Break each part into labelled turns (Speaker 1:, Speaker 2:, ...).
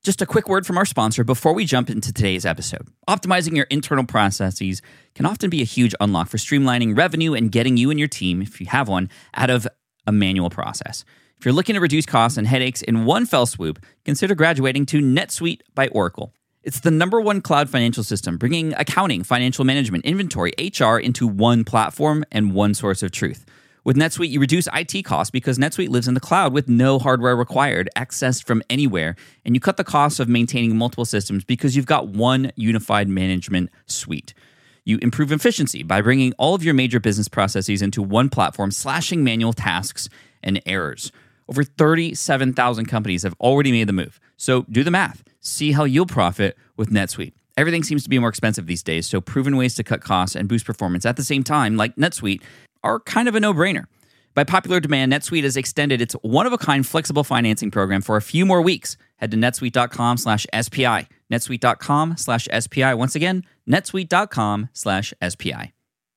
Speaker 1: Just a quick word from our sponsor before we jump into today's episode. Optimizing your internal processes can often be a huge unlock for streamlining revenue and getting you and your team, if you have one, out of a manual process. If you're looking to reduce costs and headaches in one fell swoop, consider graduating to NetSuite by Oracle. It's the #1 cloud financial system, bringing accounting, financial management, inventory, HR into one platform and one source of truth. With NetSuite, you reduce IT costs because NetSuite lives in the cloud with no hardware required, accessed from anywhere, and you cut the cost of maintaining multiple systems because you've got one unified management suite. You improve efficiency by bringing all of your major business processes into one platform, slashing manual tasks and errors. Over 37,000 companies have already made the move. So do the math. See how you'll profit with NetSuite. Everything seems to be more expensive these days, so proven ways to cut costs and boost performance at the same time, like NetSuite, are kind of a no-brainer. By popular demand, NetSuite has extended its one-of-a-kind flexible financing program for a few more weeks. Head to netsuite.com/SPI. netsuite.com/SPI. Once again, netsuite.com/SPI.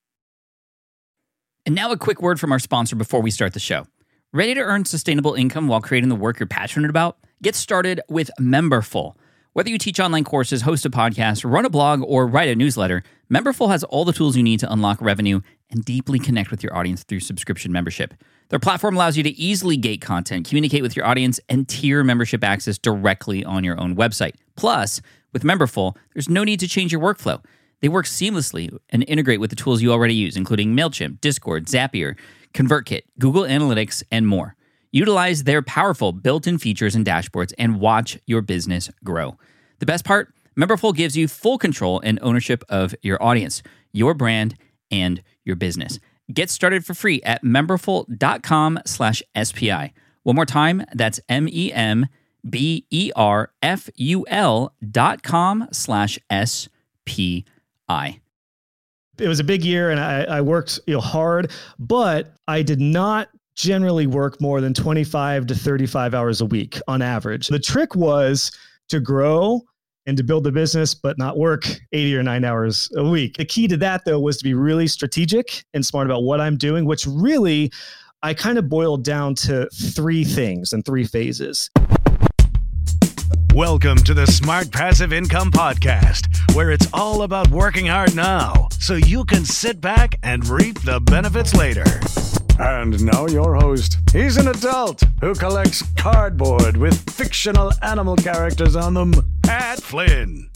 Speaker 1: And now a quick word from our sponsor before we start the show. Ready to earn sustainable income while creating the work you're passionate about? Get started with Memberful. Whether you teach online courses, host a podcast, run a blog, or write a newsletter, Memberful has all the tools you need to unlock revenue and deeply connect with your audience through subscription membership. Their platform allows you to easily gate content, communicate with your audience, and tier membership access directly on your own website. Plus, with Memberful, there's no need to change your workflow. They work seamlessly and integrate with the tools you already use, including MailChimp, Discord, Zapier, ConvertKit, Google Analytics, and more. Utilize their powerful built-in features and dashboards and watch your business grow. The best part? Memberful gives you full control and ownership of your audience, your brand, and your business. Get started for free at memberful.com/SPI. One more time, that's memberful.com/SPI.
Speaker 2: It was a big year and I worked hard, but I did not generally work more than 25 to 35 hours a week on average. The trick was to grow and to build the business, but not work 80 or 90 hours a week. The key to that, though, was to be really strategic and smart about what I'm doing, which really I kind of boiled down to 3 things and 3 phases.
Speaker 3: Welcome to the Smart Passive Income Podcast, where it's all about working hard now so you can sit back and reap the benefits later. And now your host. He's an adult who collects cardboard with fictional animal characters on them, Pat Flynn.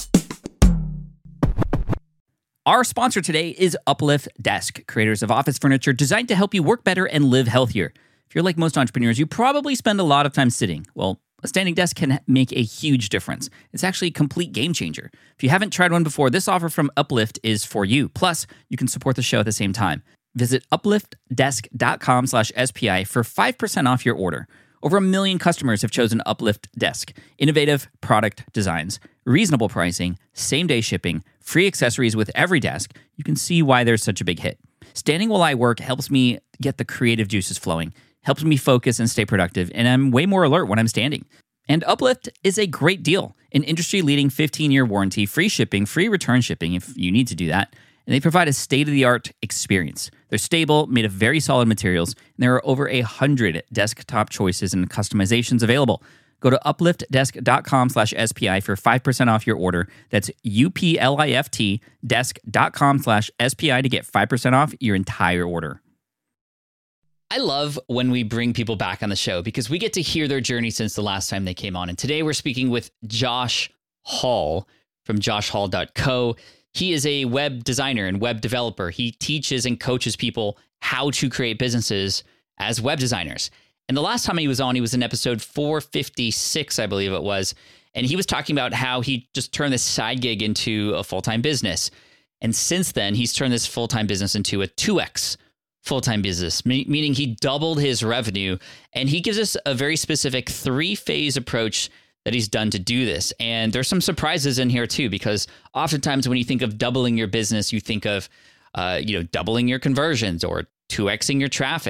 Speaker 1: Our sponsor today is Uplift Desk, creators of office furniture designed to help you work better and live healthier. If you're like most entrepreneurs, you probably spend a lot of time sitting. Well, a standing desk can make a huge difference. It's actually a complete game changer. If you haven't tried one before, this offer from Uplift is for you. Plus, you can support the show at the same time. Visit upliftdesk.com/SPI for 5% off your order. Over 1 million customers have chosen Uplift Desk. Innovative product designs, reasonable pricing, same-day shipping, free accessories with every desk. You can see why there's such a big hit. Standing while I work helps me get the creative juices flowing, helps me focus and stay productive, and I'm way more alert when I'm standing. And Uplift is a great deal. An industry-leading 15-year warranty, free shipping, free return shipping if you need to do that. And they provide a state-of-the-art experience. They're stable, made of very solid materials, and there are over 100 desktop choices and customizations available. Go to upliftdesk.com/SPI for 5% off your order. That's UPLIFT desk.com/SPI to get 5% off your entire order. I love when we bring people back on the show because we get to hear their journey since the last time they came on. And today we're speaking with Josh Hall from joshhall.co. He is a web designer and web developer. He teaches and coaches people how to create businesses as web designers. And the last time he was on, he was in episode 456, I believe it was. And he was talking about how he just turned this side gig into a full-time business. And since then, he's turned this full-time business into a 2x full-time business, meaning he doubled his revenue. And he gives us a very specific 3-phase approach that he's done to do this. And there's some surprises in here too, because oftentimes when you think of doubling your business, you think of, doubling your conversions or 2xing your traffic.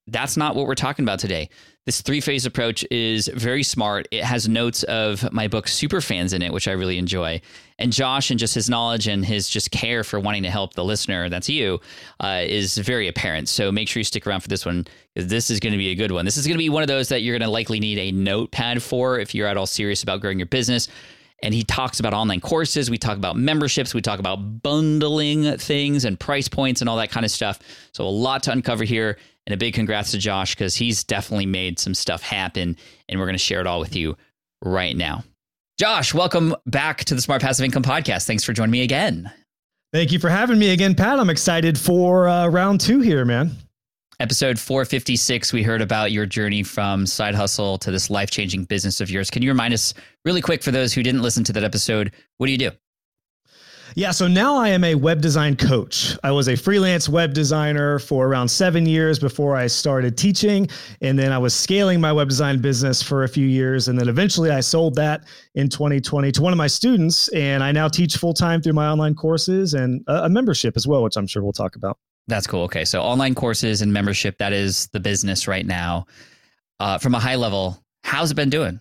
Speaker 1: that's not what we're talking about today. This three-phase approach is very smart. It has notes of my book Superfans in it, which I really enjoy. And Josh, and just his knowledge and his just care for wanting to help the listener, that's you, is very apparent. So make sure you stick around for this one, because this is going to be a good one. This is going to be one of those that you're going to likely need a notepad for if you're at all serious about growing your business. And he talks about online courses. We talk about memberships. We talk about bundling things and price points and all that kind of stuff. So a lot to uncover here. And a big congrats to Josh, because he's definitely made some stuff happen. And we're going to share it all with you right now. Josh, welcome back to the Smart Passive Income Podcast. Thanks for joining me again.
Speaker 2: Thank you for having me again, Pat. I'm excited for round 2 here, man.
Speaker 1: Episode 456, we heard about your journey from side hustle to this life-changing business of yours. Can you remind us really quick, for those who didn't listen to that episode, what do you do?
Speaker 2: Yeah, so now I am a web design coach. I was a freelance web designer for around 7 years before I started teaching. And then I was scaling my web design business for a few years. And then eventually I sold that in 2020 to one of my students. And I now teach full-time through my online courses and a membership as well, which I'm sure we'll talk about.
Speaker 1: That's cool. Okay, so online courses and membership, that is the business right now. From a high level, how's it been doing?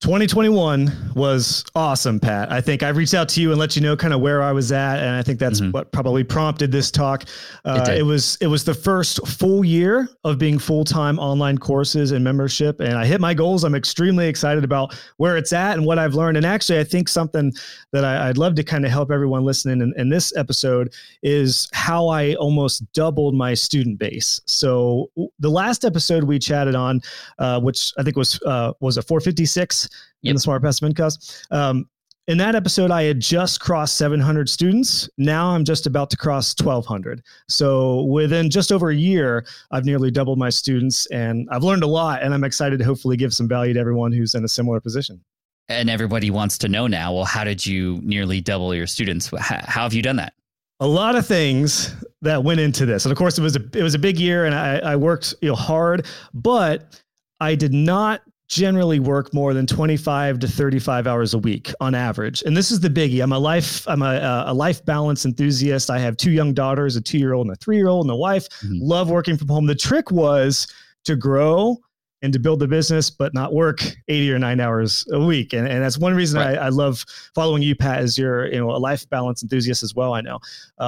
Speaker 2: 2021 was awesome, Pat. I think I reached out to you and let you know kind of where I was at. And I think that's what probably prompted this talk. It was the first full year of being full-time online courses and membership. And I hit my goals. I'm extremely excited about where it's at and what I've learned. And actually, I think something that I'd love to kind of help everyone listening in this episode is how I almost doubled my student base. So the last episode we chatted on, which I think was a 456, in the Smart Passive Income. In that episode, I had just crossed 700 students. Now I'm just about to cross 1,200. So within just over a year, I've nearly doubled my students, and I've learned a lot, and I'm excited to hopefully give some value to everyone who's in a similar position.
Speaker 1: And everybody wants to know now, well, how did you nearly double your students? How have you done that?
Speaker 2: A lot of things that went into this. And of course, it was a big year, and I worked hard, but I did not generally work more than 25 to 35 hours a week on average. And this is the biggie. I'm a life balance enthusiast. I have 2 young daughters, a 2-year-old and a 3-year-old, and a wife. Love working from home. The trick was to grow and to build the business, but not work 80 or 90 hours a week. And that's one reason I love following you, Pat, as you're a life balance enthusiast as well, I know.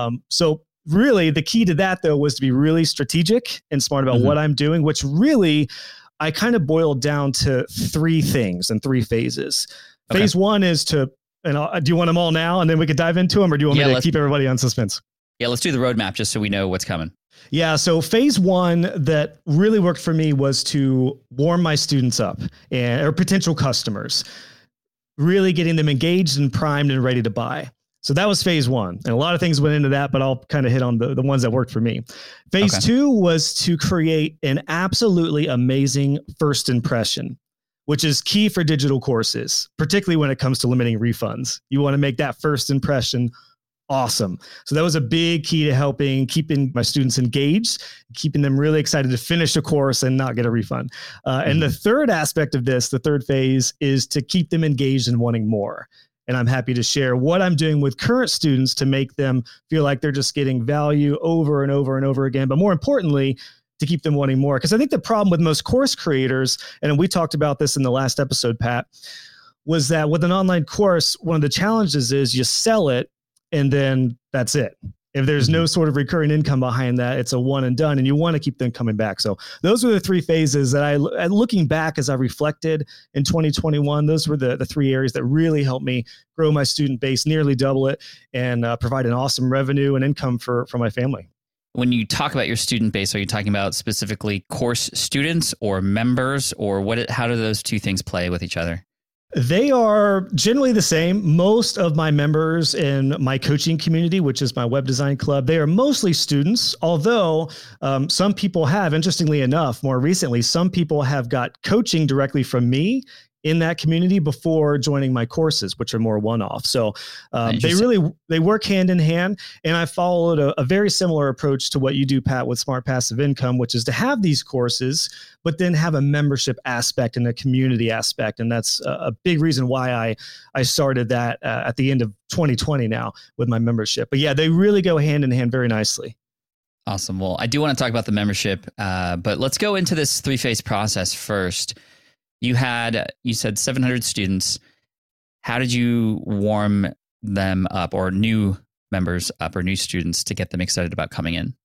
Speaker 2: So really the key to that, though, was to be really strategic and smart about what I'm doing, which really I kind of boiled down to 3 things and 3 phases. Okay. Phase 1 is do you want them all now and then we could dive into them, or do you want me to keep everybody on suspense?
Speaker 1: Yeah, let's do the roadmap just so we know what's coming.
Speaker 2: Yeah. So phase 1 that really worked for me was to warm my students up or potential customers, really getting them engaged and primed and ready to buy. So that was phase 1. And a lot of things went into that, but I'll kind of hit on the ones that worked for me. Phase 2 was to create an absolutely amazing first impression, which is key for digital courses, particularly when it comes to limiting refunds. You want to make that first impression awesome. So that was a big key to keeping my students engaged, keeping them really excited to finish the course and not get a refund. And the third aspect of this, the third phase, is to keep them engaged and wanting more. And I'm happy to share what I'm doing with current students to make them feel like they're just getting value over and over and over again. But more importantly, to keep them wanting more. Because I think the problem with most course creators, and we talked about this in the last episode, Pat, was that with an online course, one of the challenges is you sell it and then that's it. If there's no sort of recurring income behind that, it's a one and done, and you want to keep them coming back. So those were the 3 phases that looking back as I reflected in 2021, those were the 3 areas that really helped me grow my student base, nearly double it, and provide an awesome revenue and income for my family.
Speaker 1: When you talk about your student base, are you talking about specifically course students or members, or how do those 2 things play with each other?
Speaker 2: They are generally the same. Most of my members in my coaching community, which is my web design club, they are mostly students, although some people have, interestingly enough, more recently, some people have got coaching directly from me in that community before joining my courses, which are more one-off. So they work hand in hand. And I followed a very similar approach to what you do, Pat, with Smart Passive Income, which is to have these courses, but then have a membership aspect and a community aspect. And that's a big reason why I started that at the end of 2020 now with my membership. But yeah, they really go hand in hand very nicely.
Speaker 1: Awesome. Well, I do want to talk about the membership, but let's go into this three-phase process first. You said 700 students. How did you warm them up, or new members up, or new students, to get them excited about coming in?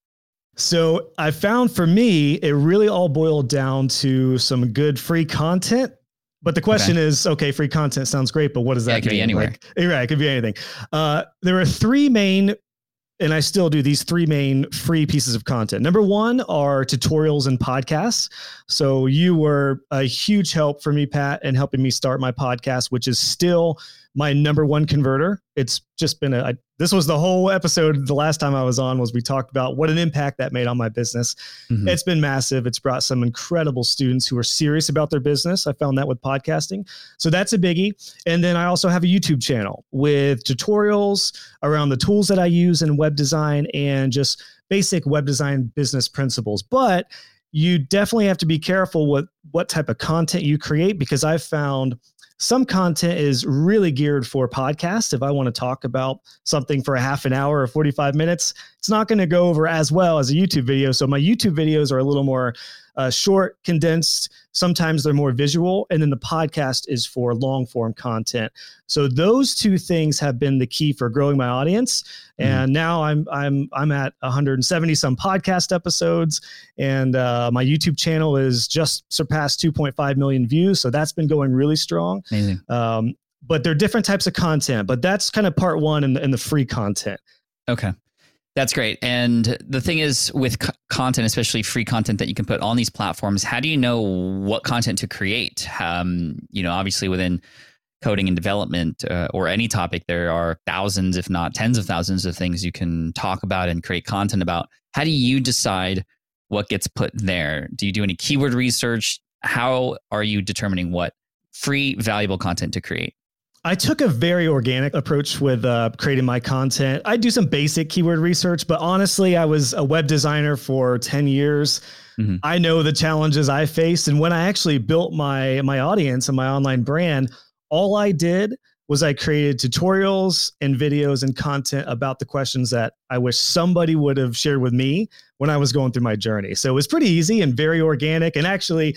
Speaker 2: So I found for me, it really all boiled down to some good free content. But the question is, okay, free content sounds great, but what does that mean?
Speaker 1: It could be anywhere.
Speaker 2: Right, it could be anything. There are three main, and I still do these three main free pieces of content. Number one are tutorials and podcasts. So you were a huge help for me, Pat, in helping me start my podcast, which is still my number one converter. It's just been this was the whole episode. The last time I was on we talked about what an impact that made on my business. Mm-hmm. It's been massive. It's brought some incredible students who are serious about their business. I found that with podcasting. So that's a biggie. And then I also have a YouTube channel with tutorials around the tools that I use in web design and just basic web design business principles. But you definitely have to be careful with what type of content you create, because I've found some content is really geared for podcasts. If I want to talk about something for a half an hour or 45 minutes, it's not going to go over as well as a YouTube video. So my YouTube videos are a little more short, condensed. Sometimes they're more visual. And then the podcast is for long form content. So those two things have been the key for growing my audience. And now I'm at 170 some podcast episodes, and my YouTube channel is just surpassed 2.5 million views. So that's been going really strong.
Speaker 1: Amazing.
Speaker 2: But there are different types of content, but that's kind of part one in the free content.
Speaker 1: Okay. That's great. And the thing is, with content, especially free content that you can put on these platforms, how do you know what content to create? Obviously within coding and development or any topic, there are thousands, if not tens of thousands of things you can talk about and create content about. How do you decide what gets put there? Do you do any keyword research? How are you determining what free, valuable content to create?
Speaker 2: I took a very organic approach with creating my content. I do some basic keyword research, but honestly, I was a web designer for 10 years. Mm-hmm. I know the challenges I faced. And when I actually built my audience and my online brand, all I did was I created tutorials and videos and content about the questions that I wish somebody would have shared with me when I was going through my journey. So it was pretty easy and very organic. And actually,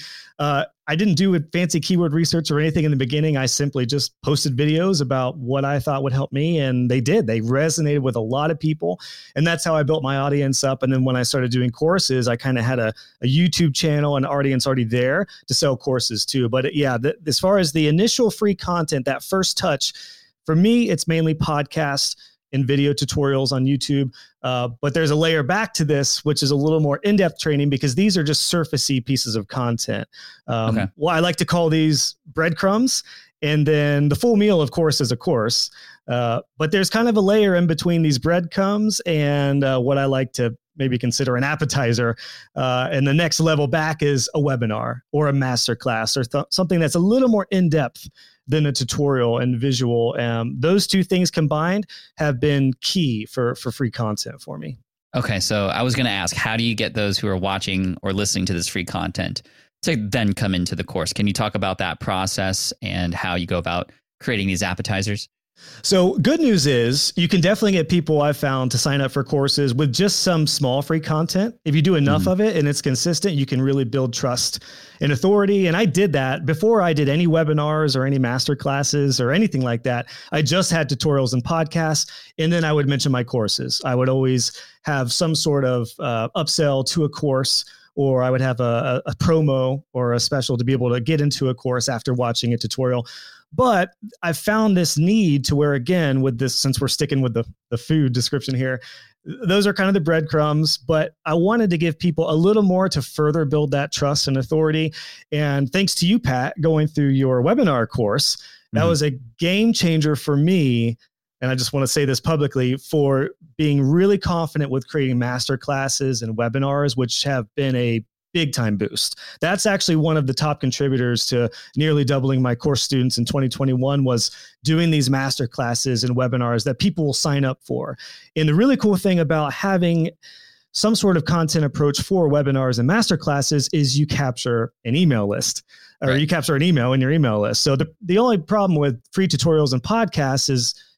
Speaker 2: I didn't do fancy keyword research or anything in the beginning. I simply just posted videos about what I thought would help me. And they did. They resonated with a lot of people. And that's how I built my audience up. And then when I started doing courses, I kind of had a YouTube channel and audience already there to sell courses too. But as far as the initial free content, that first touch, for me, it's mainly podcasts and video tutorials on YouTube. But there's a layer back to this, which is a little more in-depth training, because these are just surfacey pieces of content. Well, I like to call these breadcrumbs. And then the full meal, of course, is a course. But there's kind of a layer in between these breadcrumbs and what I like to maybe consider an appetizer. And the next level back is a webinar or a masterclass or something that's a little more in-depth than a tutorial and visual. Those two things combined have been key for free content for me.
Speaker 1: Okay, so I was going to ask, how do you get those who are watching or listening to this free content to then come into the course? Can you talk about that process and how you go about creating these appetizers?
Speaker 2: So good news is you can definitely get people, I've found, to sign up for courses with just some small free content. If you do enough of it and it's consistent, you can really build trust and authority. And I did that before I did any webinars or any master classes or anything like that. I just had tutorials and podcasts, and then I would mention my courses. I would always have some sort of upsell to a course, or I would have a promo or a special to be able to get into a course after watching a tutorial. But I found this need to where, again, with this, since we're sticking with the food description here, those are kind of the breadcrumbs, but I wanted to give people a little more to further build that trust and authority. And thanks to you, Pat, going through your webinar course, that was a game changer for me. And I just want to say this publicly, for being really confident with creating master classes and webinars, which have been a big time boost. That's actually one of the top contributors to nearly doubling my course students in 2021, was doing these master classes and webinars that people will sign up for. And the really cool thing about having some sort of content approach for webinars and master classes is you capture an email list, or you capture an email in your email list. So the only problem with free tutorials and podcasts is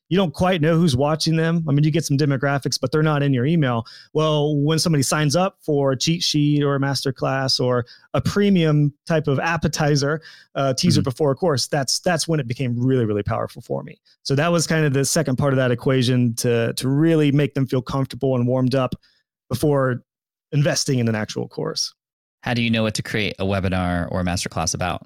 Speaker 2: you don't quite know who's watching them. I mean, you get some demographics, but they're not in your email. Well, when somebody signs up for a cheat sheet or a masterclass or a premium type of appetizer, teaser before a course, that's when it became really, really powerful for me. So that was kind of the second part of that equation to really make them feel comfortable and warmed up before investing in an actual course.
Speaker 1: How do you know what to create a webinar or a masterclass about?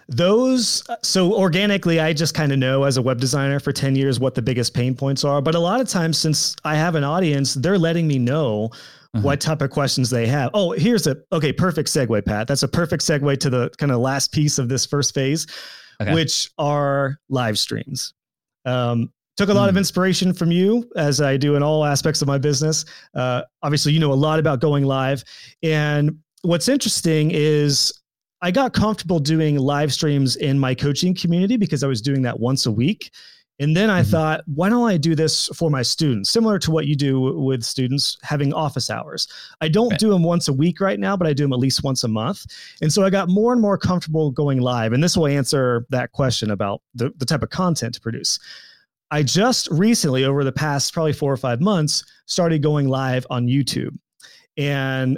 Speaker 2: So organically, I just kind of know as a web designer for 10 years what the biggest pain points are. But a lot of times, since I have an audience, they're letting me know what type of questions they have. Oh, perfect segue, Pat. That's a perfect segue to the kind of last piece of this first phase, which are live streams. Took a lot of inspiration from you, as I do in all aspects of my business. Obviously, you know a lot about going live. And what's interesting is I got comfortable doing live streams in my coaching community because I was doing that once a week. And then I thought, why don't I do this for my students? Similar to what you do with students having office hours. I don't do them once a week right now, but I do them at least once a month. And so I got more and more comfortable going live. And this will answer that question about the type of content to produce. I just recently, over the past probably 4 or 5 months, started going live on YouTube. And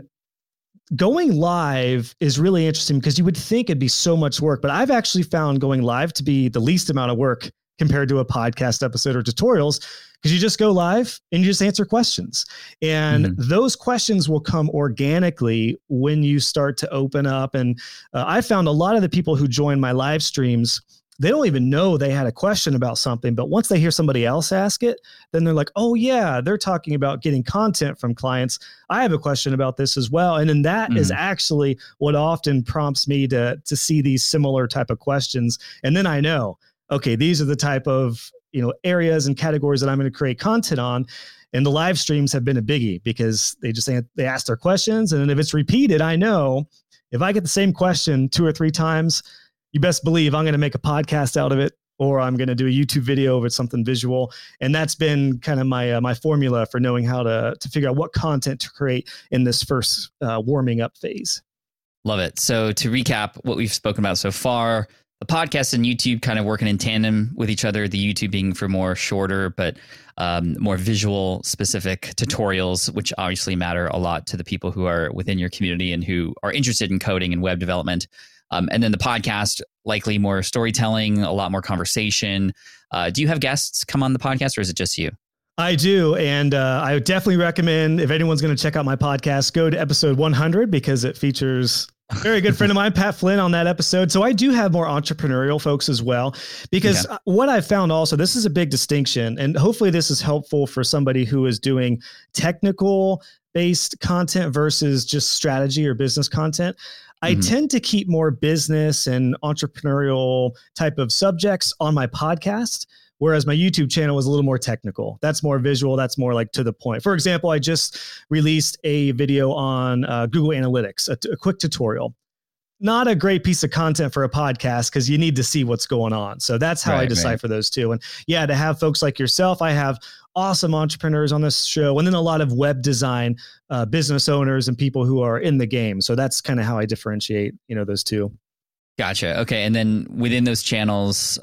Speaker 2: going live is really interesting because you would think it'd be so much work, but I've actually found going live to be the least amount of work compared to a podcast episode or tutorials, because you just go live and you just answer questions. And those questions will come organically when you start to open up. And I found a lot of the people who join my live streams, they don't even know they had a question about something, but once they hear somebody else ask it, then they're like, oh yeah, they're talking about getting content from clients. I have a question about this as well. And then that is actually what often prompts me to see these similar type of questions. And then I know, okay, these are the type of, areas and categories that I'm going to create content on. And the live streams have been a biggie because they ask their questions. And then if it's repeated, I know if I get the same question 2 or 3 times, you best believe I'm going to make a podcast out of it, or I'm going to do a YouTube video with something visual. And that's been kind of my formula for knowing how to figure out what content to create in this first warming up phase.
Speaker 1: Love it. So to recap what we've spoken about so far, the podcast and YouTube kind of working in tandem with each other, the YouTube being for more shorter, but more visual specific tutorials, which obviously matter a lot to the people who are within your community and who are interested in coding and web development. And then the podcast, likely more storytelling, a lot more conversation. Do you have guests come on the podcast, or is it just you?
Speaker 2: I do. And I would definitely recommend, if anyone's going to check out my podcast, go to episode 100 because it features a very good friend of mine, Pat Flynn, on that episode. So I do have more entrepreneurial folks as well, because what I found also, this is a big distinction, and hopefully this is helpful for somebody who is doing technical based content versus just strategy or business content. I tend to keep more business and entrepreneurial type of subjects on my podcast, whereas my YouTube channel is a little more technical. That's more visual. That's more like to the point. For example, I just released a video on Google Analytics, a quick tutorial. Not a great piece of content for a podcast because you need to see what's going on. So that's how I decipher those two. And yeah, to have folks like yourself, I have awesome entrepreneurs on this show, and then a lot of web design business owners and people who are in the game. So that's kind of how I differentiate, those two.
Speaker 1: Gotcha. Okay. And then within those channels,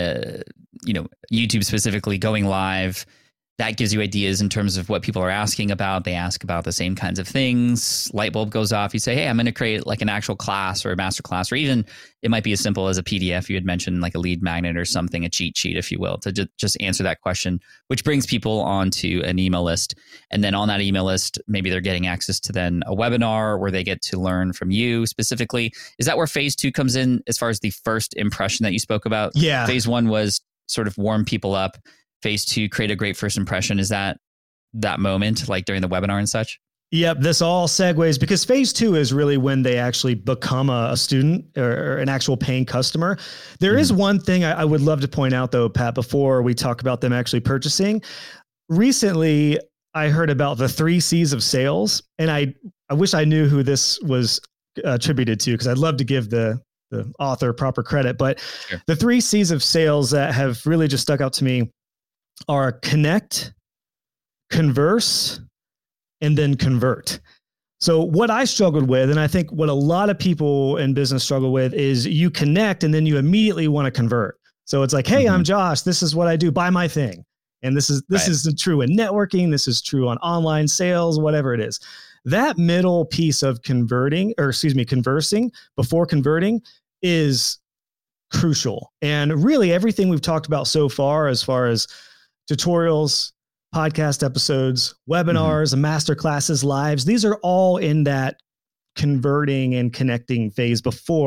Speaker 1: YouTube specifically going live, that gives you ideas in terms of what people are asking about. They ask about the same kinds of things. Light bulb goes off. You say, hey, I'm going to create like an actual class or a master class, or even it might be as simple as a PDF. You had mentioned like a lead magnet or something, a cheat sheet, if you will, to just answer that question, which brings people onto an email list. And then on that email list, maybe they're getting access to then a webinar where they get to learn from you specifically. Is that where phase 2 comes in as far as the first impression that you spoke about?
Speaker 2: Yeah.
Speaker 1: Phase 1 was sort of warm people up. Phase 2, create a great first impression. Is that moment, like during the webinar and such?
Speaker 2: Yep. This all segues because phase 2 is really when they actually become a student or an actual paying customer. There is one thing I would love to point out though, Pat, before we talk about them actually purchasing. Recently, I heard about the 3 C's of sales, and I wish I knew who this was attributed to, because I'd love to give the author proper credit. But the 3 C's of sales that have really just stuck out to me are connect, converse, and then convert. So what I struggled with, and I think what a lot of people in business struggle with, is you connect and then you immediately want to convert. So it's like, hey, I'm Josh. This is what I do. Buy my thing. And this is true in networking. This is true on online sales, whatever it is. That middle piece of conversing before converting is crucial. And really everything we've talked about so far, as far as tutorials, podcast episodes, webinars, masterclasses, lives, these are all in that converting and connecting phase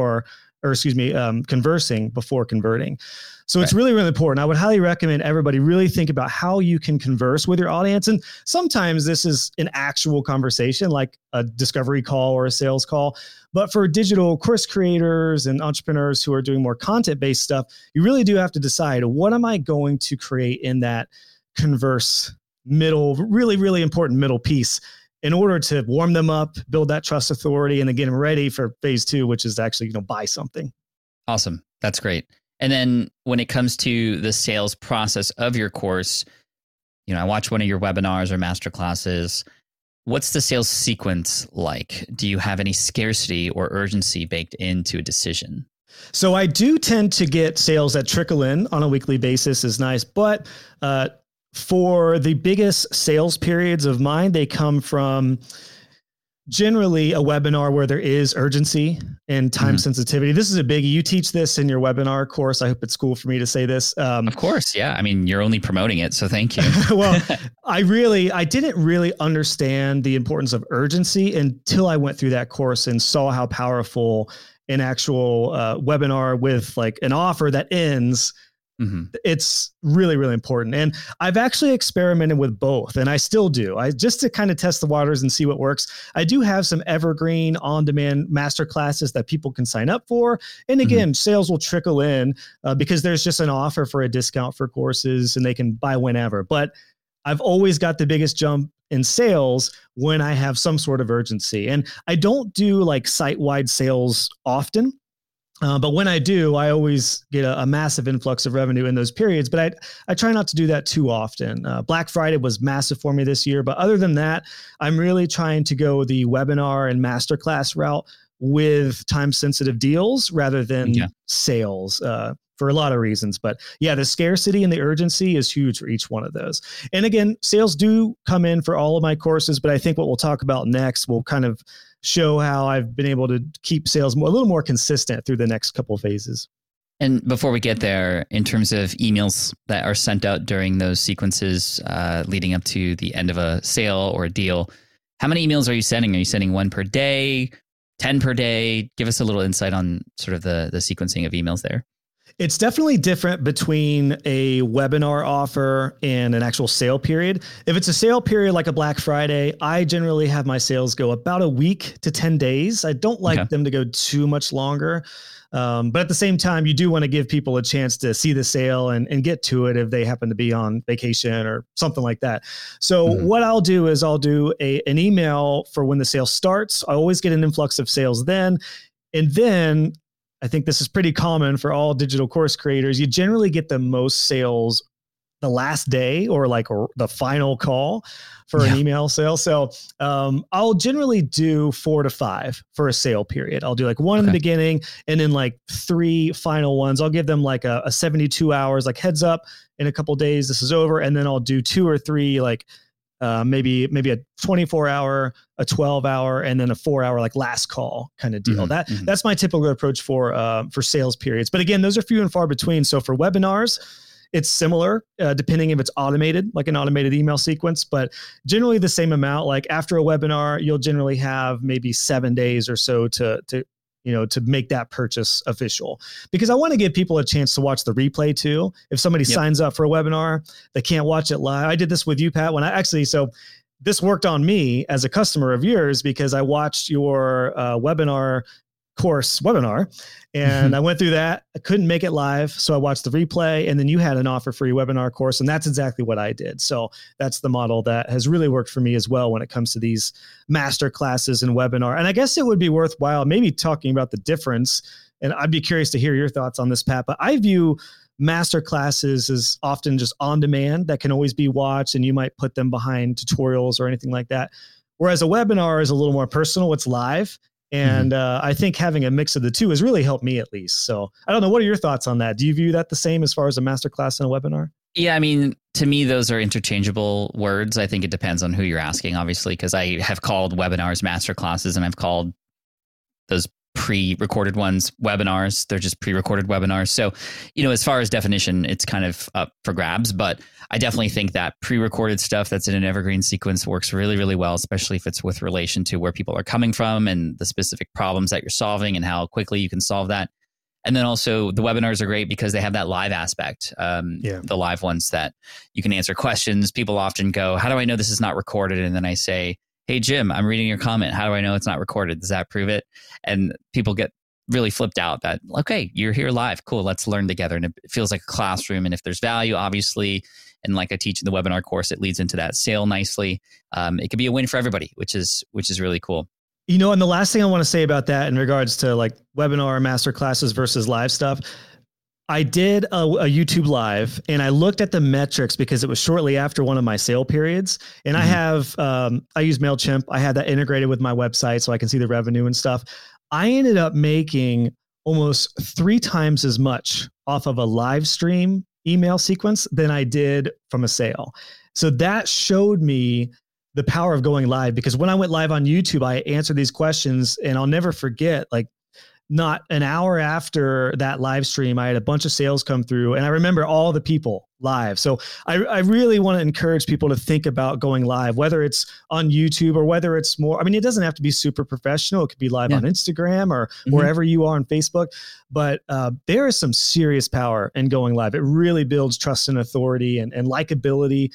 Speaker 2: conversing before converting. So it's really, really important. I would highly recommend everybody really think about how you can converse with your audience. And sometimes this is an actual conversation, like a discovery call or a sales call. But for digital course creators and entrepreneurs who are doing more content-based stuff, you really do have to decide, what am I going to create in that converse middle, really, really important middle piece, in order to warm them up, build that trust authority, and then get them ready for phase 2, which is actually, buy something.
Speaker 1: Awesome. That's great. And then when it comes to the sales process of your course, I watch one of your webinars or masterclasses. What's the sales sequence like? Do you have any scarcity or urgency baked into a decision?
Speaker 2: So I do tend to get sales that trickle in on a weekly basis is nice, but for the biggest sales periods of mine, they come from generally a webinar where there is urgency and time sensitivity. This is a biggie. You teach this in your webinar course. I hope it's cool for me to say this.
Speaker 1: Of course. Yeah. I mean, you're only promoting it, so thank you.
Speaker 2: Well, I didn't really understand the importance of urgency until I went through that course and saw how powerful an actual webinar with like an offer that ends. It's really, really important. And I've actually experimented with both, and I still do. Just to kind of test the waters and see what works. I do have some evergreen on-demand masterclasses that people can sign up for. And again, sales will trickle in because there's just an offer for a discount for courses and they can buy whenever. But I've always got the biggest jump in sales when I have some sort of urgency. And I don't do like site-wide sales often. But when I do, I always get a massive influx of revenue in those periods. But I try not to do that too often. Black Friday was massive for me this year. But other than that, I'm really trying to go the webinar and masterclass route with time-sensitive deals rather than sales for a lot of reasons. But yeah, the scarcity and the urgency is huge for each one of those. And again, sales do come in for all of my courses. But I think what we'll talk about next will kind of show how I've been able to keep sales a little more consistent through the next couple of phases.
Speaker 1: And before we get there, in terms of emails that are sent out during those sequences leading up to the end of a sale or a deal, how many emails are you sending? Are you sending 1 per day, 10 per day? Give us a little insight on sort of the sequencing of emails there.
Speaker 2: It's definitely different between a webinar offer and an actual sale period. If it's a sale period like a Black Friday, I generally have my sales go about a week to 10 days. I don't like them to go too much longer. But at the same time, you do want to give people a chance to see the sale and get to it if they happen to be on vacation or something like that. So what I'll do is I'll do an email for when the sale starts. I always get an influx of sales then. And then I think this is pretty common for all digital course creators. You generally get the most sales the last day or the final call for an email sale. So I'll generally do 4 to 5 for a sale period. I'll do like one in the beginning and then like 3 final ones. I'll give them like a 72 hours, like heads up in a couple of days, this is over. And then I'll do 2 or 3, like maybe a 24-hour, a 12-hour, and then a 4-hour like last call kind of deal. That's my typical approach for sales periods. But again, those are few and far between. So for webinars, it's similar, depending if it's automated, like an automated email sequence, but generally the same amount. Like after a webinar, you'll generally have maybe 7 days or so to make that purchase official, because I want to give people a chance to watch the replay too. If somebody signs up for a webinar, they can't watch it live. I did this with you, Pat, so this worked on me as a customer of yours because I watched your webinar and I went through that. I couldn't make it live, so I watched the replay, and then you had an offer for your webinar course, and that's exactly what I did. So that's the model that has really worked for me as well when it comes to these master classes and webinar. And I guess it would be worthwhile maybe talking about the difference, and I'd be curious to hear your thoughts on this, Pat, but I view master classes as often just on demand that can always be watched, and you might put them behind tutorials or anything like that. Whereas a webinar is a little more personal, it's live. And I think having a mix of the two has really helped me at least. So I don't know. What are your thoughts on that? Do you view that the same as far as a masterclass and a webinar?
Speaker 1: Yeah, I mean, to me, those are interchangeable words. I think it depends on who you're asking, obviously, because I have called webinars masterclasses, and I've called those pre-recorded ones webinars. They're just pre-recorded webinars. So, as far as definition, it's kind of up for grabs. But I definitely think that pre-recorded stuff that's in an evergreen sequence works really, really well, especially if it's with relation to where people are coming from and the specific problems that you're solving and how quickly you can solve that. And then also the webinars are great because they have that live aspect, the live ones that you can answer questions. People often go, how do I know this is not recorded? And then I say, hey, Jim, I'm reading your comment. How do I know it's not recorded? Does that prove it? And people get really flipped out that, okay, you're here live. Cool. Let's learn together. And it feels like a classroom. And if there's value, obviously, and like I teach in the webinar course, it leads into that sale nicely. It could be a win for everybody, which is really cool.
Speaker 2: And the last thing I want to say about that in regards to like webinar master classes versus live stuff, I did a YouTube live and I looked at the metrics because it was shortly after one of my sale periods. And I have, I use MailChimp. I had that integrated with my website so I can see the revenue and stuff. I ended up making almost 3 times as much off of a live stream email sequence than I did from a sale. So that showed me the power of going live, because when I went live on YouTube, I answered these questions and I'll never forget, like not an hour after that live stream, I had a bunch of sales come through and I remember all the people live. So I really want to encourage people to think about going live, whether it's on YouTube or whether it's more, I mean, it doesn't have to be super professional. It could be live on Instagram or wherever you are on Facebook, but there is some serious power in going live. It really builds trust and authority and likability.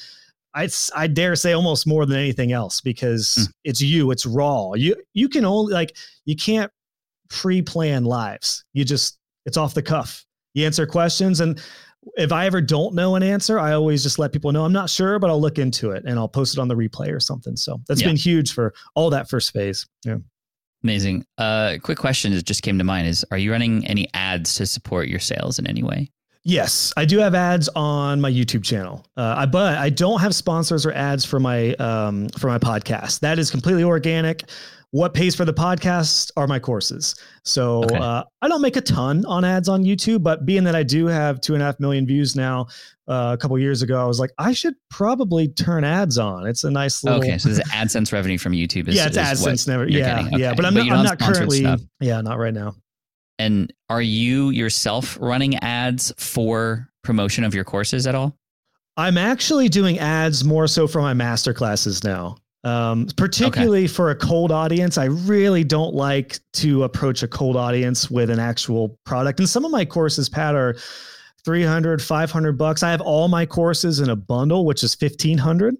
Speaker 2: I dare say almost more than anything else, because it's it's raw. You can only you can't pre-plan lives. It's off the cuff. You answer questions. And if I ever don't know an answer, I always just let people know I'm not sure, but I'll look into it and I'll post it on the replay or something. So that's been huge for all that first phase. Yeah.
Speaker 1: Amazing. Quick question that just came to mind is, are you running any ads to support your sales in any way?
Speaker 2: Yes, I do have ads on my YouTube channel, but I don't have sponsors or ads for my podcast. That is completely organic. What pays for the podcast are my courses. So I don't make a ton on ads on YouTube, but being that I do have 2.5 million views now, a couple of years ago, I was like, I should probably turn ads on. It's a nice little.
Speaker 1: Okay, so the AdSense revenue from YouTube is
Speaker 2: it's AdSense never. But I'm not currently. Stuff. Yeah, not right now.
Speaker 1: And are you yourself running ads for promotion of your courses at all?
Speaker 2: I'm actually doing ads more so for my masterclasses now. Particularly for a cold audience. I really don't like to approach a cold audience with an actual product. And some of my courses, Pat, are $300, $500. I have all my courses in a bundle, which is $1,500.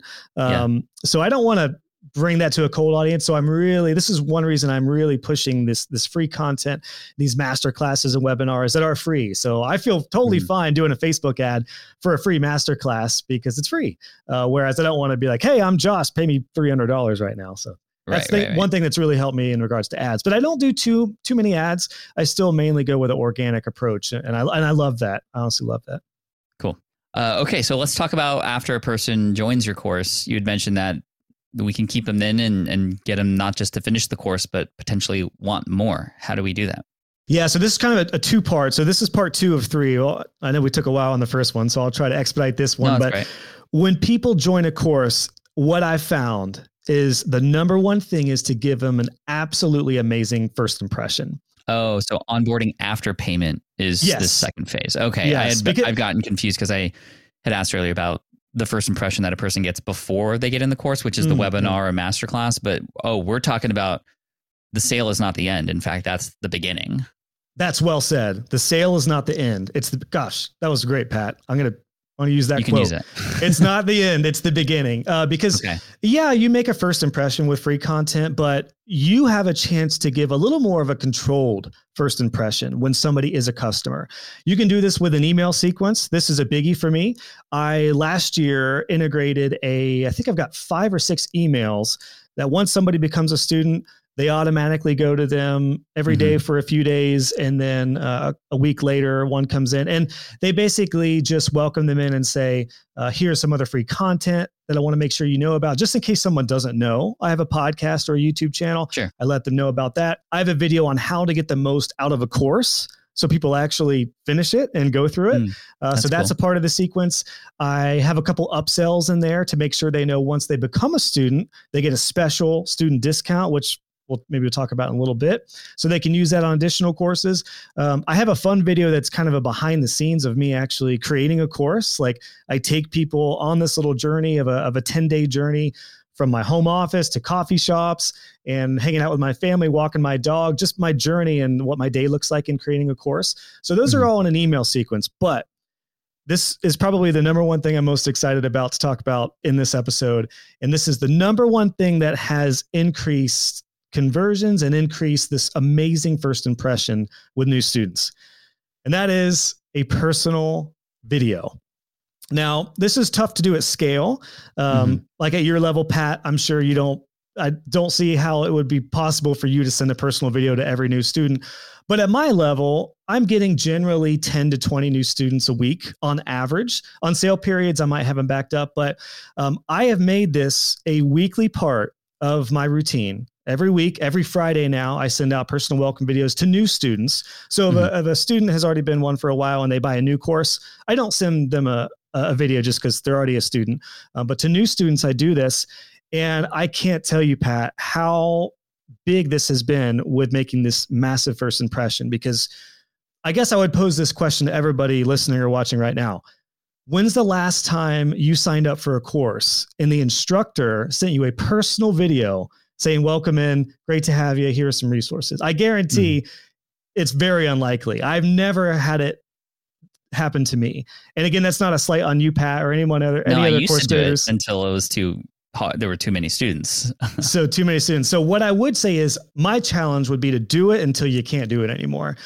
Speaker 2: So I don't want to bring that to a cold audience. So this is one reason I'm really pushing this free content, these master classes and webinars that are free. So I feel totally fine doing a Facebook ad for a free master class because it's free. Whereas I don't want to be like, hey, I'm Josh, pay me $300 right now. So that's one thing that's really helped me in regards to ads, but I don't do too many ads. I still mainly go with an organic approach. And I love that. I honestly love that.
Speaker 1: Cool. Okay. So let's talk about after a person joins your course. You had mentioned that we can keep them in and get them not just to finish the course, but potentially want more. How do we do that?
Speaker 2: Yeah, so this is kind of a 2-part. So this is part 2 of 3. Well, I know we took a while on the first one, so I'll try to expedite this one. But great. When people join a course, what I found is the number one thing is to give them an absolutely amazing first impression.
Speaker 1: Oh, so onboarding after payment is the second phase. Okay, yes, I've gotten confused because I had asked earlier about the first impression that a person gets before they get in the course, which is the webinar or masterclass. But, we're talking about the sale is not the end. In fact, that's the beginning.
Speaker 2: That's well said. The sale is not the end. Gosh, that was great, Pat. I'm going to use that quote.
Speaker 1: You can use it.
Speaker 2: It's not the end. It's the beginning. Because you make a first impression with free content, but you have a chance to give a little more of a controlled first impression when somebody is a customer. You can do this with an email sequence. This is a biggie for me. I last year integrated I think I've got 5 or 6 emails that once somebody becomes a student, they automatically go to them every day for a few days. And then a week later, one comes in and they basically just welcome them in and say, here's some other free content that I want to make sure you know about, just in case someone doesn't know. I have a podcast or a YouTube channel.
Speaker 1: Sure.
Speaker 2: I let them know about that. I have a video on how to get the most out of a course. so people actually finish it and go through it. So that's a part of the sequence. I have a couple upsells in there to make sure they know once they become a student, they get a special student discount, which we'll talk about in a little bit, so they can use that on additional courses. I have a fun video that's kind of a behind the scenes of me actually creating a course. Like I take people on this little journey of a 10-day journey from my home office to coffee shops and hanging out with my family, walking my dog, just my journey and what my day looks like in creating a course. So those are all in an email sequence, but this is probably the number one thing I'm most excited about to talk about in this episode. And this is the number one thing that has increased conversions and increase this amazing first impression with new students. And that is a personal video. Now, this is tough to do at scale. Like at your level, Pat, I'm sure I don't see how it would be possible for you to send a personal video to every new student. But at my level, I'm getting generally 10 to 20 new students a week on average. On sale periods, I might have them backed up, but I have made this a weekly part of my routine. Every week, every Friday now, I send out personal welcome videos to new students. So if a student has already been one for a while and they buy a new course, I don't send them a video just because they're already a student. But to new students, I do this. And I can't tell you, Pat, how big this has been with making this massive first impression, because I guess I would pose this question to everybody listening or watching right now. When's the last time you signed up for a course and the instructor sent you a personal video saying, welcome in, great to have you, here are some resources? I guarantee it's very unlikely. I've never had it happen to me. And again, that's not a slight on you, Pat, or any other course creators.
Speaker 1: Until it was there were too many students.
Speaker 2: So too many students. So what I would say is my challenge would be to do it until you can't do it anymore.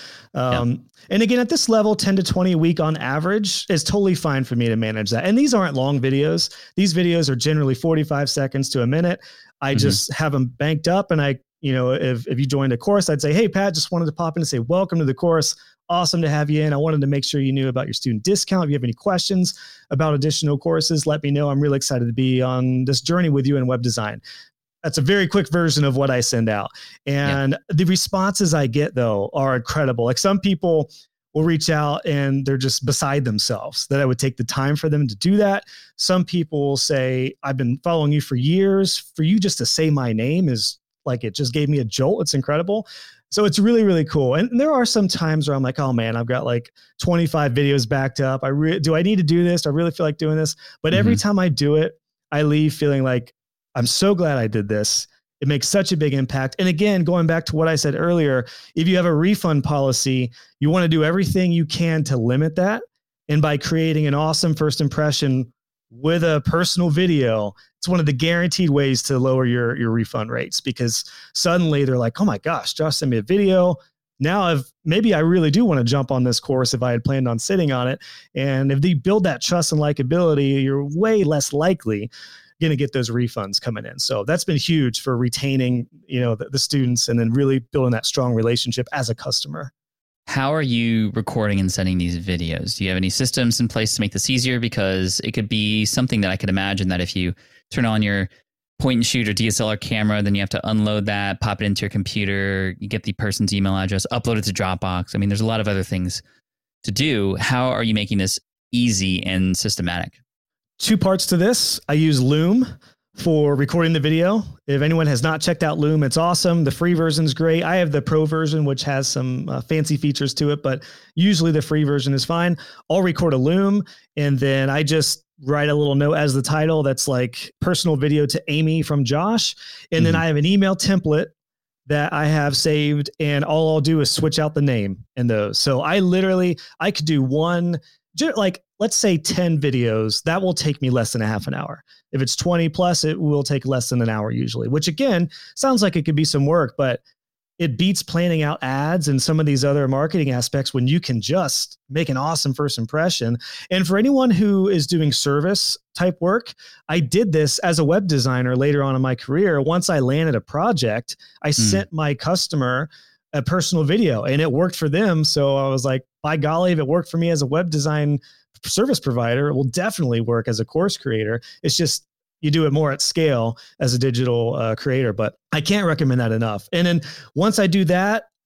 Speaker 2: And again, at this level, 10 to 20 a week on average is totally fine for me to manage that. And these aren't long videos. These videos are generally 45 seconds to a minute. I just have them banked up. And if you joined a course, I'd say, hey, Pat, just wanted to pop in and say, welcome to the course. Awesome to have you in. I wanted to make sure you knew about your student discount. If you have any questions about additional courses, let me know. I'm really excited to be on this journey with you in web design. That's a very quick version of what I send out. And the responses I get, though, are incredible. Like some people will reach out and they're just beside themselves that I would take the time for them to do that. Some people will say, I've been following you for years. For you just to say my name is like, it just gave me a jolt. It's incredible. So it's really, really cool. And there are some times where I'm like, oh man, I've got like 25 videos backed up. Do I need to do this? I really feel like doing this. But every time I do it, I leave feeling like I'm so glad I did this. It makes such a big impact. And again, going back to what I said earlier, if you have a refund policy, you want to do everything you can to limit that. And by creating an awesome first impression with a personal video, it's one of the guaranteed ways to lower your refund rates, because suddenly they're like, oh my gosh, Josh sent me a video. Now, maybe I really do want to jump on this course if I had planned on sitting on it. And if they build that trust and likability, you're way less likely going to get those refunds coming in. So that's been huge for retaining, the students and then really building that strong relationship as a customer.
Speaker 1: How are you recording and sending these videos? Do you have any systems in place to make this easier? Because it could be something that I could imagine that if you turn on your point and shoot or DSLR camera, then you have to unload that, pop it into your computer, you get the person's email address, upload it to Dropbox. I mean, there's a lot of other things to do. How are you making this easy and systematic?
Speaker 2: Two parts to this. I use Loom for recording the video. If anyone has not checked out Loom, it's awesome. The free version is great. I have the pro version, which has some fancy features to it, but usually the free version is fine. I'll record a Loom and then I just write a little note as the title that's like personal video to Amy from Josh. And then I have an email template that I have saved, and all I'll do is switch out the name in those. So I could do one, like let's say 10 videos, that will take me less than a half an hour. If it's 20 plus, it will take less than an hour usually, which again, sounds like it could be some work, but it beats planning out ads and some of these other marketing aspects when you can just make an awesome first impression. And for anyone who is doing service type work, I did this as a web designer later on in my career. Once I landed a project, I sent my customer a personal video and it worked for them. So I was like, by golly, if it worked for me as a web design service provider, it will definitely work as a course creator. It's just, you do it more at scale as a digital creator, but I can't recommend that enough. And then once I do that,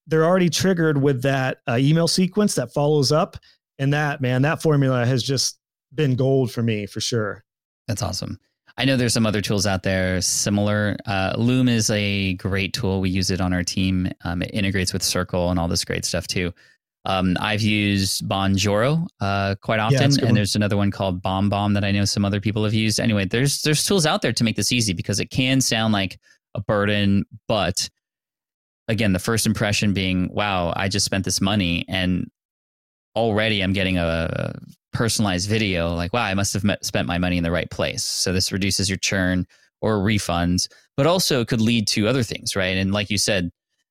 Speaker 2: they're already triggered with that email sequence that follows up. And that formula has just been gold for me for sure.
Speaker 4: That's awesome. I know there's some other tools out there similar. Loom is a great tool. We use it on our team. It integrates with Circle and all this great stuff too. I've used Bonjoro quite often, and there's another one called BombBomb that I know some other people have used. Anyway, there's tools out there to make this easy because it can sound like a burden, but again, the first impression being, wow, I just spent this money and already I'm getting a personalized video like, wow, I must have spent my money in the right place. So this reduces your churn or refunds, but also could lead to other things, right? And like you said,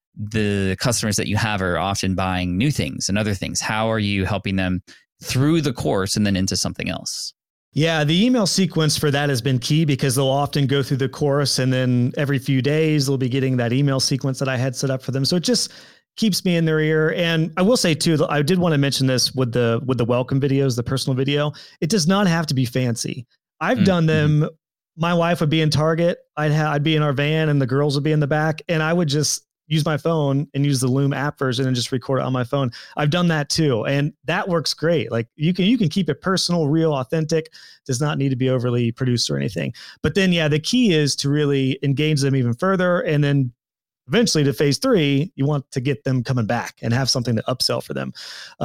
Speaker 4: the customers that you have are often buying new things and other things. How are you helping them through the course and then into something else?
Speaker 2: Yeah, the email sequence for that has been key because they'll often go through the course and then every few days they'll be getting that email sequence that I had set up for them. So it just keeps me in their ear. And I will say too, I did want to mention this with the welcome videos, the personal video. It does not have to be fancy. I've done them. My wife would be in Target. I'd be in our van and the girls would be in the back, and I would just use my phone and use the Loom app version and just record it on my phone. I've done that too. And that works great. Like you can keep it personal, real, authentic, does not need to be overly produced or anything. But then, the key is to really engage them even further. And then eventually to phase 3, you want to get them coming back and have something to upsell for them.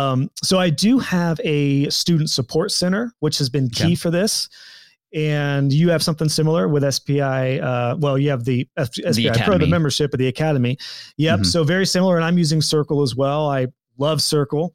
Speaker 2: So I do have a student support center, which has been key for this. And you have something similar with SPI. You have the SPI Pro, the membership of the Academy. Yep. So very similar. And I'm using Circle as well. I love Circle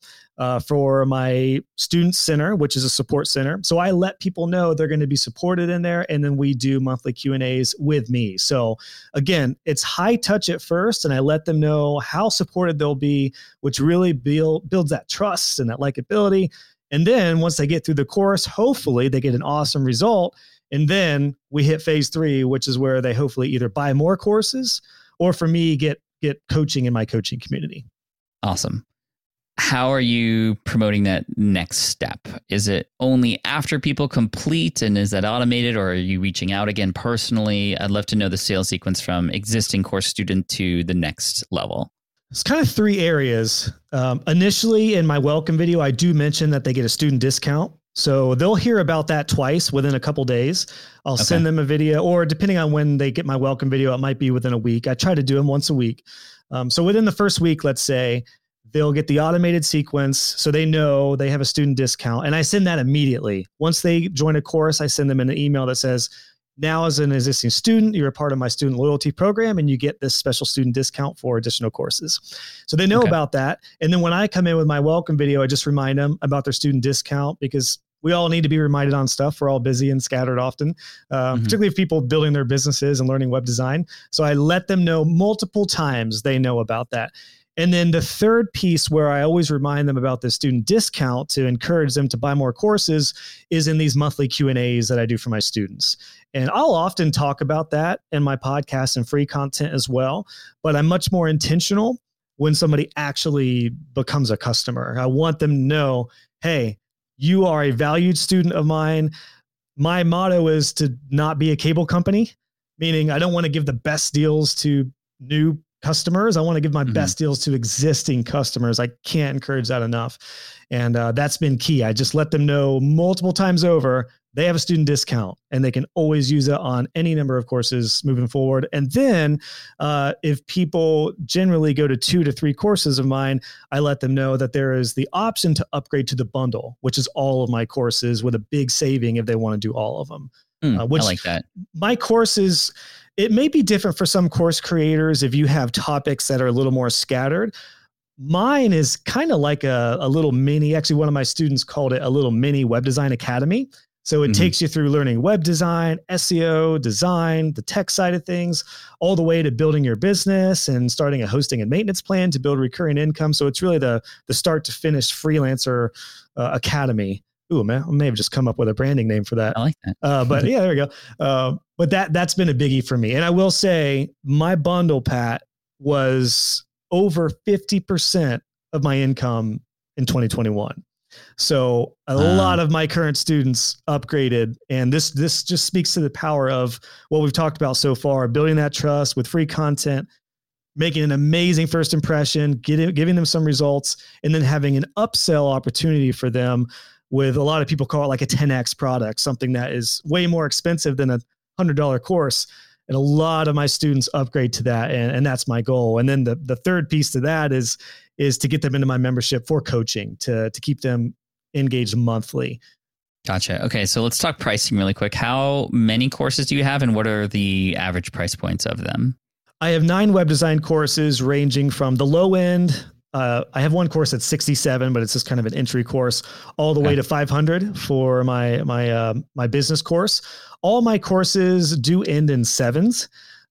Speaker 2: for my student center, which is a support center. So I let people know they're going to be supported in there. And then we do monthly Q&As with me. So again, it's high touch at first. And I let them know how supported they'll be, which really builds that trust and that likability. And then once they get through the course, hopefully they get an awesome result. And then we hit phase 3, which is where they hopefully either buy more courses or for me, get coaching in my coaching community.
Speaker 4: Awesome. How are you promoting that next step? Is it only after people complete, and is that automated, or are you reaching out again personally? I'd love to know the sales sequence from existing course student to the next level.
Speaker 2: It's kind of 3 areas. Initially in my welcome video, I do mention that they get a student discount. So they'll hear about that twice within a couple days. I'll send them a video, or depending on when they get my welcome video, it might be within a week. I try to do them once a week. So within the first week, let's say, they'll get the automated sequence. So they know they have a student discount. And I send that immediately. Once they join a course, I send them an email that says, now as an existing student, you're a part of my student loyalty program and you get this special student discount for additional courses. So they know about that. And then when I come in with my welcome video, I just remind them about their student discount, because we all need to be reminded on stuff. We're all busy and scattered often, particularly if people building their businesses and learning web design. So I let them know multiple times they know about that. And then the third piece where I always remind them about the student discount to encourage them to buy more courses is in these monthly Q&As that I do for my students. And I'll often talk about that in my podcast and free content as well, but I'm much more intentional when somebody actually becomes a customer. I want them to know, hey, you are a valued student of mine. My motto is to not be a cable company, meaning I don't want to give the best deals to new customers. I want to give my best deals to existing customers. I can't encourage that enough. And that's been key. I just let them know multiple times over, they have a student discount and they can always use it on any number of courses moving forward. And then if people generally go to 2 to 3 courses of mine, I let them know that there is the option to upgrade to the bundle, which is all of my courses with a big saving if they want to do all of them.
Speaker 4: Which I like that.
Speaker 2: My courses, it may be different for some course creators if you have topics that are a little more scattered. Mine is kind of like a little mini, actually one of my students called it a little mini web design academy. So it takes you through learning web design, SEO, design, the tech side of things, all the way to building your business and starting a hosting and maintenance plan to build recurring income. So it's really the start to finish freelancer academy. Ooh, man, I may have just come up with a branding name for that.
Speaker 4: I like that.
Speaker 2: But yeah, there we go. But that's been a biggie for me. And I will say my bundle, Pat, was over 50% of my income in 2021. So a lot of my current students upgraded. And this just speaks to the power of what we've talked about so far, building that trust with free content, making an amazing first impression, giving them some results, and then having an upsell opportunity for them with a lot of people call it like a 10X product, something that is way more expensive than a $100 course. And a lot of my students upgrade to that. And that's my goal. And then the third piece to that is to get them into my membership for coaching, to keep them engaged monthly.
Speaker 4: Gotcha. Okay. So let's talk pricing really quick. How many courses do you have and what are the average price points of them?
Speaker 2: I have 9 web design courses ranging from the low end. I have one course that's 67, but it's just kind of an entry course, all the way to 500 for my business course. All my courses do end in 7s.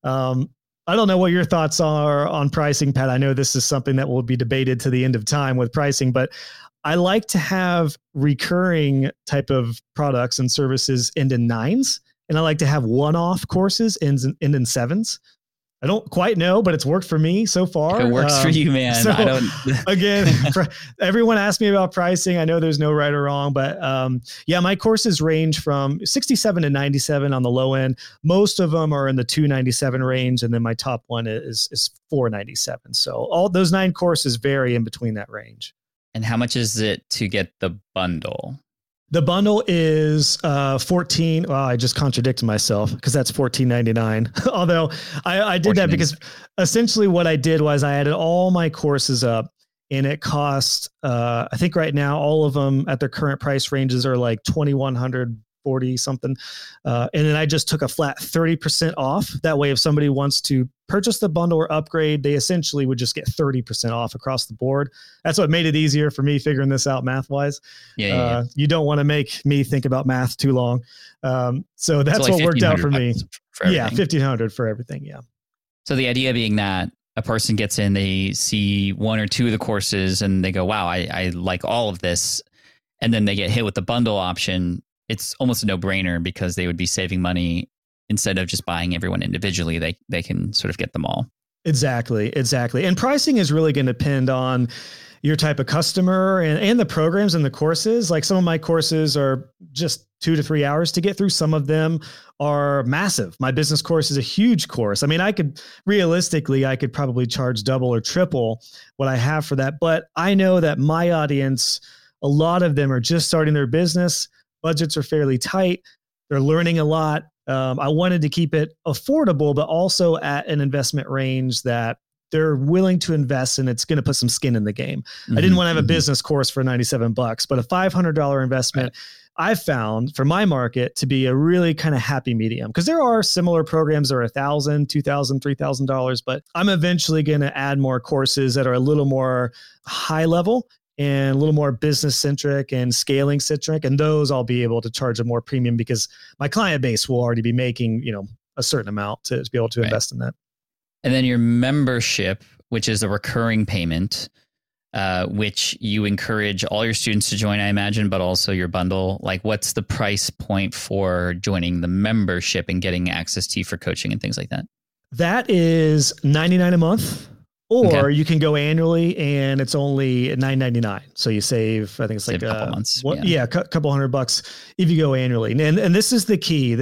Speaker 2: I don't know what your thoughts are on pricing, Pat. I know this is something that will be debated to the end of time with pricing, but I like to have recurring type of products and services end in 9s, and I like to have one-off courses end in 7s. I don't quite know, but it's worked for me so far.
Speaker 4: If it works for you, man.
Speaker 2: So
Speaker 4: I don't.
Speaker 2: Again, everyone asks me about pricing. I know there's no right or wrong, but yeah, my courses range from 67 to 97 on the low end. Most of them are in the 297 range, and then my top one is 497. So all those 9 courses vary in between that range.
Speaker 4: And how much is it to get the bundle?
Speaker 2: The bundle is 14. Well, I just contradicted myself because that's $14.99. Although I did that because essentially what I did was I added all my courses up, and it cost, I think right now, all of them at their current price ranges are like $2,140 something. And then I just took a flat 30% off. That way, if somebody wants to purchase the bundle or upgrade, they essentially would just get 30% off across the board. That's what made it easier for me figuring this out math wise.
Speaker 4: Yeah.
Speaker 2: You don't want to make me think about math too long. So that's
Speaker 4: like
Speaker 2: what worked out for me.
Speaker 4: Yeah.
Speaker 2: $1,500 for everything. Yeah.
Speaker 4: So the idea being that a person gets in, they see 1 or 2 of the courses and they go, wow, I like all of this. And then they get hit with the bundle option. It's almost a no-brainer because they would be saving money. Instead of just buying everyone individually, they can sort of get them all.
Speaker 2: Exactly. And pricing is really going to depend on your type of customer and the programs and the courses. Like some of my courses are just 2 to 3 hours to get through. Some of them are massive. My business course is a huge course. I mean, I could probably charge double or triple what I have for that. But I know that my audience, a lot of them are just starting their business. Budgets are fairly tight. They're learning a lot. I wanted to keep it affordable, but also at an investment range that they're willing to invest in. It's going to put some skin in the game. Mm-hmm. I didn't want to have a business course for $97, but a $500 investment, right, I've found for my market to be a really kind of happy medium, because there are similar programs that are $1,000, $2,000, $3,000, but I'm eventually going to add more courses that are a little more high level and a little more business centric and scaling centric. And those I'll be able to charge a more premium because my client base will already be making, a certain amount to be able to invest in that.
Speaker 4: And then your membership, which is a recurring payment, which you encourage all your students to join, I imagine, but also your bundle. Like, what's the price point for joining the membership and getting access to you for coaching and things like that?
Speaker 2: That is $99 a month. Or you can go annually and it's only $9.99. So you save, I think it's like
Speaker 4: a couple months.
Speaker 2: A couple $100 if you go annually. And this is the key.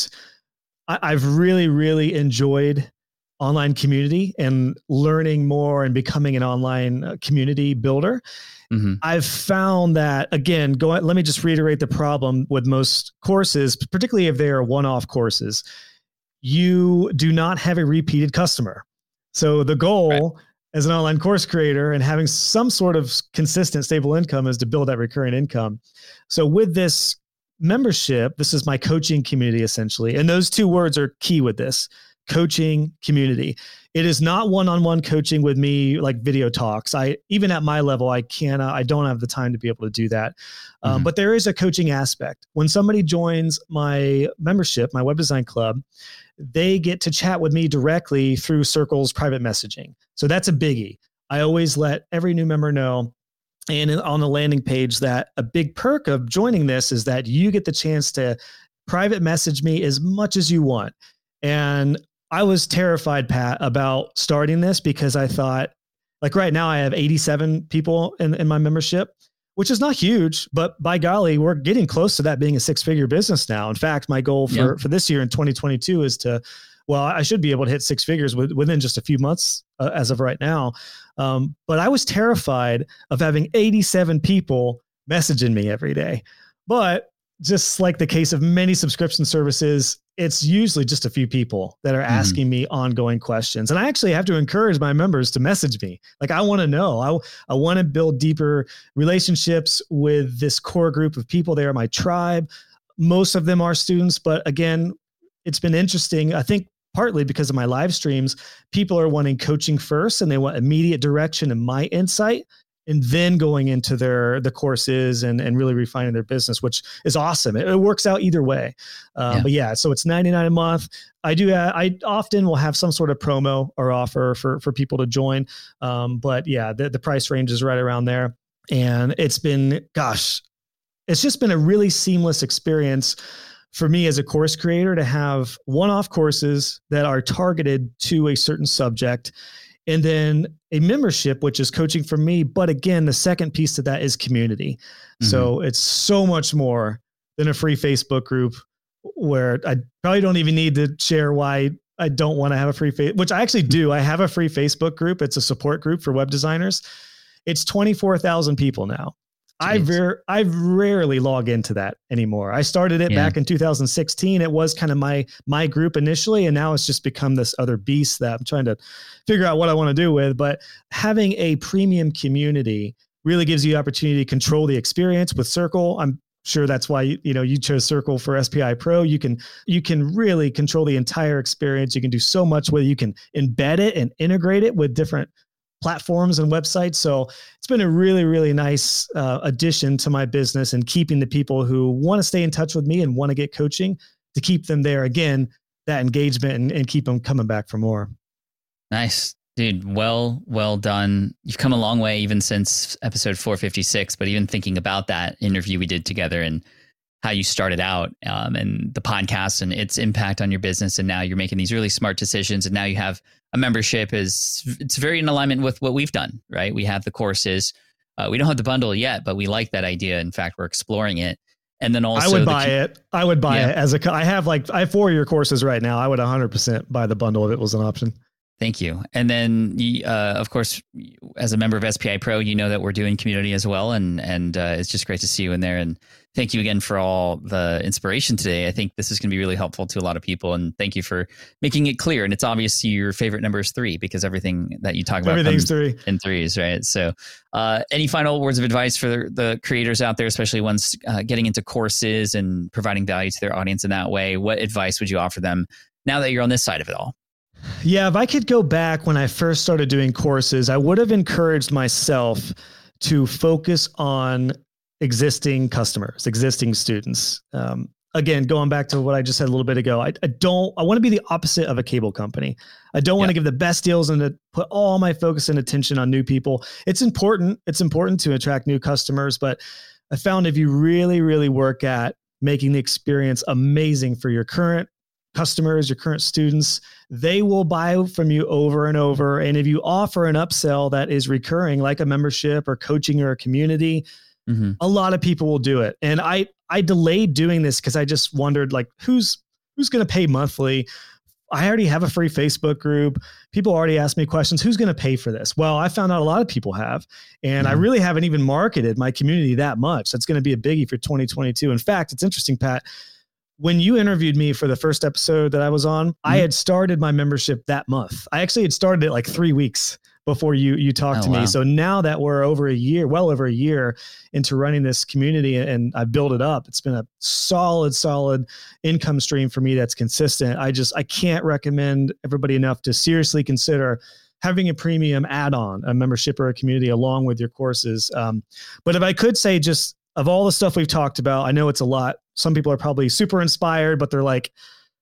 Speaker 2: I've really, really enjoyed online community and learning more and becoming an online community builder. Mm-hmm. I've found that, again, let me just reiterate the problem with most courses, particularly if they are one-off courses. You do not have a repeated customer. So the goal as an online course creator and having some sort of consistent, stable income is to build that recurring income. So with this membership, this is my coaching community essentially. And those 2 words are key with this: coaching community. It is not one-on-one coaching with me, like video talks. Even at my level, I don't have the time to be able to do that. But there is a coaching aspect. When somebody joins my membership, my web design club, they get to chat with me directly through Circle's private messaging. So that's a biggie. I always let every new member know, and on the landing page, that a big perk of joining this is that you get the chance to private message me as much as you want. And I was terrified, Pat, about starting this because I thought, like right now I have 87 people in my membership, which is not huge, but by golly, we're getting close to that being a 6-figure business now. In fact, my goal for this year in 2022 is to well, I should be able to hit six figures within just a few months as of right now. But I was terrified of having 87 people messaging me every day. But just like the case of many subscription services, it's usually just a few people that are asking me ongoing questions. And I actually have to encourage my members to message me. Like, I want to know, I want to build deeper relationships with this core group of people. They are my tribe. Most of them are students, but again, it's been interesting. I think partly because of my live streams, people are wanting coaching first and they want immediate direction and my insight, and then going into the courses and really refining their business, which is awesome. It works out either way. But yeah, so it's $99 a month. I often will have some sort of promo or offer for people to join. But yeah, the price range is right around there. And it's just been a really seamless experience for me as a course creator to have one-off courses that are targeted to a certain subject, and then a membership, which is coaching for me. But again, the second piece to that is community. So it's so much more than a free Facebook group, where I probably don't even need to share why I don't want to have a free which I actually do. I have a free Facebook group. It's a support group for web designers. It's 24,000 people now. I rarely log into that anymore. I started it back in 2016. It was kind of my group initially, and now it's just become this other beast that I'm trying to figure out what I want to do with. But having a premium community really gives you the opportunity to control the experience with Circle. I'm sure that's why you chose Circle for SPI Pro. You can really control the entire experience. You can do so much with it. You can embed it and integrate it with different platforms and websites. So it's been a really, really nice addition to my business, and keeping the people who want to stay in touch with me and want to get coaching, to keep them there. Again, that engagement and keep them coming back for more.
Speaker 4: Nice, dude. Well done. You've come a long way even since episode 456, but even thinking about that interview we did together and how you started out and the podcast and its impact on your business. And now you're making these really smart decisions. And now you have a membership. It's very in alignment with what we've done, right? We have the courses. We don't have the bundle yet, but we like that idea. In fact, we're exploring it. And then also
Speaker 2: I would buy it. I would buy it I have 4 of your courses right now. I would 100% buy the bundle if it was an option.
Speaker 4: Thank you. And then, of course, as a member of SPI Pro, you know that we're doing community as well. And it's just great to see you in there. And thank you again for all the inspiration today. I think this is going to be really helpful to a lot of people. And thank you for making it clear. And it's obvious your favorite number is 3, because everything that you talk about
Speaker 2: everything's 3
Speaker 4: in threes, right? So any final words of advice for the creators out there, especially ones getting into courses and providing value to their audience in that way? What advice would you offer them now that you're on this side of it all?
Speaker 2: Yeah, if I could go back when I first started doing courses, I would have encouraged myself to focus on existing customers, existing students. Again, going back to what I just said a little bit ago, I want to be the opposite of a cable company. I don't want to give the best deals and to put all my focus and attention on new people. It's important. It's important to attract new customers, but I found if you really, really work at making the experience amazing for your current customers, your current students, they will buy from you over and over. And if you offer an upsell that is recurring, like a membership or coaching or a community, a lot of people will do it. And I delayed doing this because I just wondered, who's going to pay monthly? I already have a free Facebook group. People already ask me questions. Who's going to pay for this? Well, I found out a lot of people have, and I really haven't even marketed my community that much. That's going to be a biggie for 2022. In fact, it's interesting, Pat. When you interviewed me for the first episode that I was on, I had started my membership that month. I actually had started it 3 weeks before you talked to me. So now that we're well over a year into running this community and I built it up, it's been a solid income stream for me that's consistent. I can't recommend everybody enough to seriously consider having a premium add-on, a membership or a community along with your courses. But if I could say, just of all the stuff we've talked about, I know it's a lot. Some people are probably super inspired, but they're like,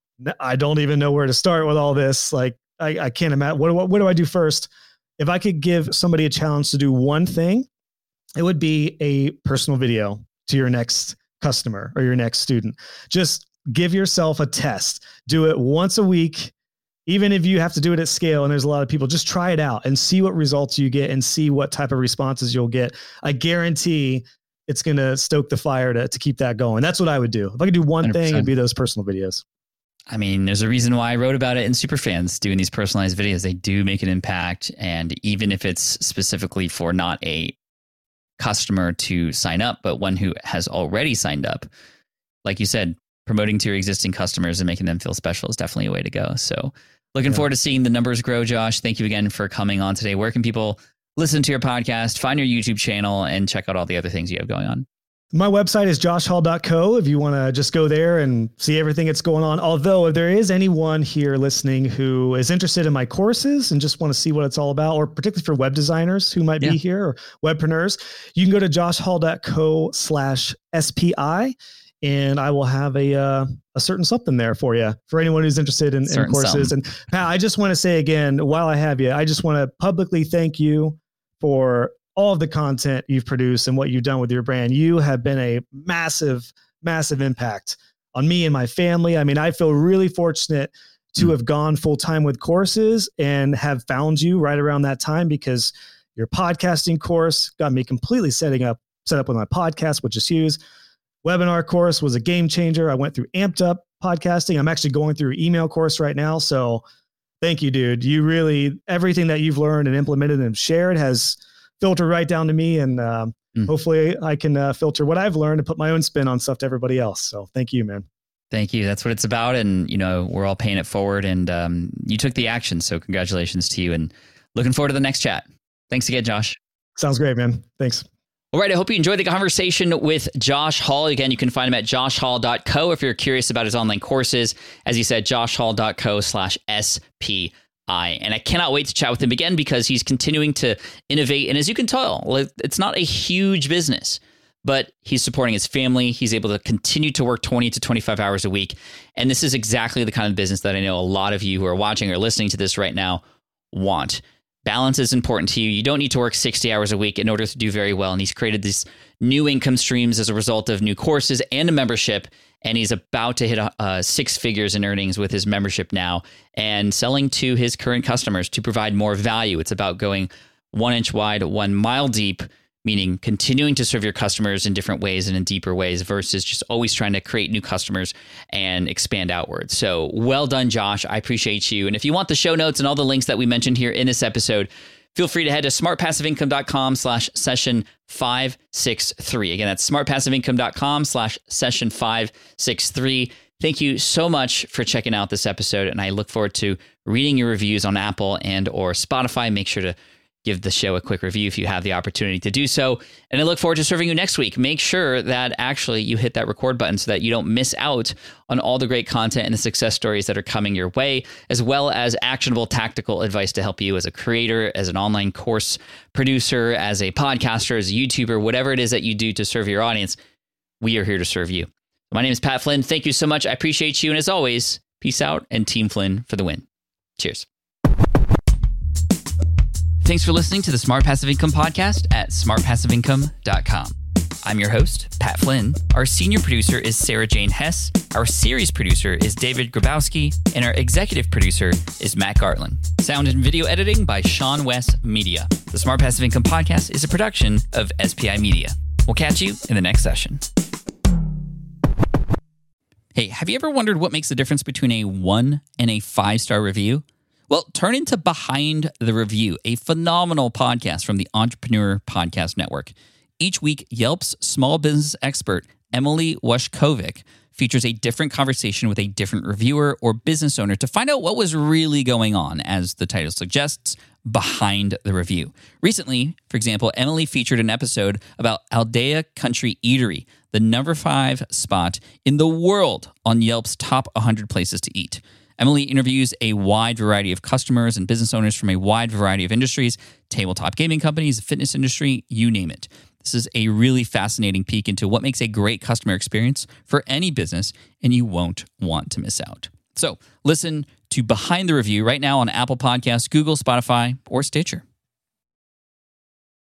Speaker 2: I don't even know where to start with all this. I can't imagine. What do I do first? If I could give somebody a challenge to do one thing, it would be a personal video to your next customer or your next student. Just give yourself a test. Do it once a week. Even if you have to do it at scale and there's a lot of people, just try it out and see what results you get and see what type of responses you'll get. I guarantee it's going to stoke the fire to keep that going. That's what I would do. If I could do one 100%. Thing, it'd be those personal videos.
Speaker 4: I mean, there's a reason why I wrote about it in Superfans, doing these personalized videos. They do make an impact. And even if it's specifically for not a customer to sign up, but one who has already signed up, like you said, promoting to your existing customers and making them feel special is definitely a way to go. So looking forward to seeing the numbers grow, Josh. Thank you again for coming on today. Where can people listen to your podcast, find your YouTube channel, and check out all the other things you have going on?
Speaker 2: My website is joshhall.co if you want to just go there and see everything that's going on. Although if there is anyone here listening who is interested in my courses and just want to see what it's all about, or particularly for web designers who might be here or webpreneurs, you can go to joshhall.co/SPI and I will have a certain something there for you, for anyone who's interested in courses. And Pat, I just want to say again, while I have you, I just want to publicly thank you for all of the content you've produced and what you've done with your brand. You have been a massive, massive impact on me and my family. I mean, I feel really fortunate to have gone full time with courses and have found you right around that time, because your podcasting course got me completely set up with my podcast, which is huge. Webinar course was a game changer. I went through Amped Up podcasting. I'm actually going through email course right now. So thank you, dude. You really, everything that you've learned and implemented and shared has filtered right down to me. And hopefully I can filter what I've learned and put my own spin on stuff to everybody else. So thank you, man.
Speaker 4: Thank you. That's what it's about. And, you know, we're all paying it forward, and you took the action. So congratulations to you, and looking forward to the next chat. Thanks again, Josh.
Speaker 2: Sounds great, man. Thanks.
Speaker 1: All right, I hope you enjoyed the conversation with Josh Hall. Again, you can find him at joshhall.co if you're curious about his online courses. As he said, joshhall.co/SPI. And I cannot wait to chat with him again, because he's continuing to innovate. And as you can tell, it's not a huge business, but he's supporting his family. He's able to continue to work 20 to 25 hours a week. And this is exactly the kind of business that I know a lot of you who are watching or listening to this right now want. Balance is important to you. You don't need to work 60 hours a week in order to do very well. And he's created these new income streams as a result of new courses and a membership. And he's about to hit 6 figures in earnings with his membership now, and selling to his current customers to provide more value. It's about going 1 inch wide, 1 mile deep, meaning continuing to serve your customers in different ways and in deeper ways, versus just always trying to create new customers and expand outwards. So well done, Josh. I appreciate you. And if you want the show notes and all the links that we mentioned here in this episode, feel free to head to smartpassiveincome.com/session563. Again, that's smartpassiveincome.com/session563. Thank you so much for checking out this episode, and I look forward to reading your reviews on Apple and or Spotify. Make sure to give the show a quick review if you have the opportunity to do so. And I look forward to serving you next week. Make sure that actually you hit that record button so that you don't miss out on all the great content and the success stories that are coming your way, as well as actionable tactical advice to help you as a creator, as an online course producer, as a podcaster, as a YouTuber, whatever it is that you do to serve your audience. We are here to serve you. My name is Pat Flynn. Thank you so much. I appreciate you. And as always, peace out, and Team Flynn for the win. Cheers. Thanks for listening to the Smart Passive Income Podcast at smartpassiveincome.com. I'm your host, Pat Flynn. Our senior producer is Sarah Jane Hess. Our series producer is David Grabowski. And our executive producer is Matt Gartland. Sound and video editing by Sean West Media. The Smart Passive Income Podcast is a production of SPI Media. We'll catch you in the next session. Hey, have you ever wondered what makes the difference between a 1 and a 5-star review? Well, turn into Behind the Review, a phenomenal podcast from the Entrepreneur Podcast Network. Each week, Yelp's small business expert, Emily Washkovic, features a different conversation with a different reviewer or business owner to find out what was really going on, as the title suggests, behind the review. Recently, for example, Emily featured an episode about Aldea Country Eatery, the number 5 spot in the world on Yelp's top 100 places to eat. Emily interviews a wide variety of customers and business owners from a wide variety of industries, tabletop gaming companies, the fitness industry, you name it. This is a really fascinating peek into what makes a great customer experience for any business, and you won't want to miss out. So listen to Behind the Review right now on Apple Podcasts, Google, Spotify, or Stitcher.